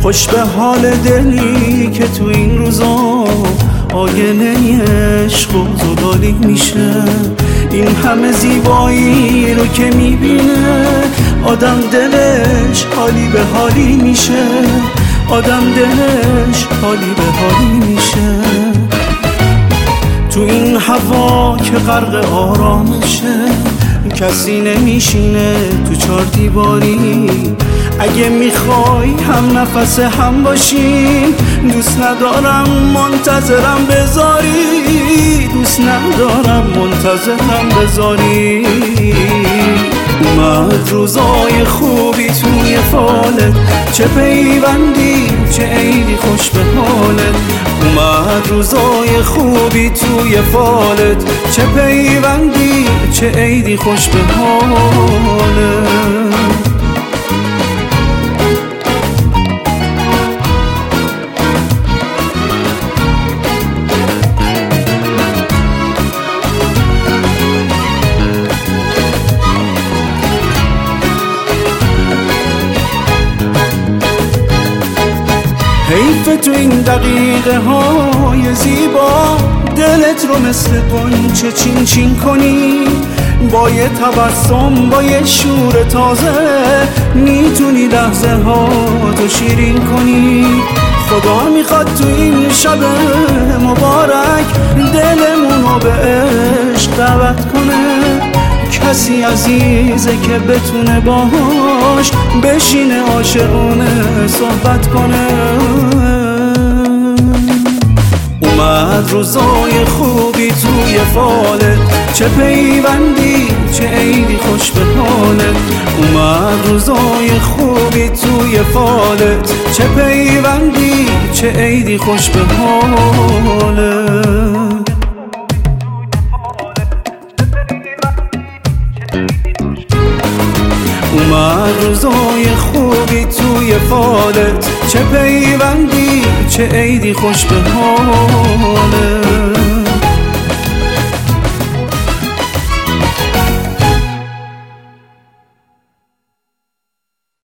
خوش به حال دلی که تو این روزا آینه عشق و زلالی میشه. این همه زیبایی رو که میبینه آدم دلش حالی به حالی میشه. آدم دلش حالی به حالی میشه. تو این هوا که غرق آرامشه کسی نمیشینه تو چار دیواری. اگه میخوای هم نفس هم باشیم دوست ندارم منتظرم بذاری. دوست ندارم منتظرم بذاری. اومد روزای خوبی توی فالت، چه پیوندی چه عیدی خوش به حالت. اومد روزای خوبی توی فالت، چه پیوندی چه عیدی خوش به حالت. حیف تو این دقیقه های زیبا دلت رو مثل قنچه چین چین کنی. با یه تبسم با یه شور تازه میتونی لحظه ها تو شیرین کنی. خدا میخواد تو این شب مبارک دلمونو به عشق دعوت کنه. کسی عزیزه که بتونه باهاش بشینه عاشقونه صحبت کنه. اومد روزای خوبی توی فالت، چه پیوندی چه عیدی خوش به حالت. اومد روزای خوبی توی فالت، چه پیوندی چه عیدی خوش به حالت. اومد روزای خوبی توی فالت، چه پیوندی چه عیدی خوش به حالت.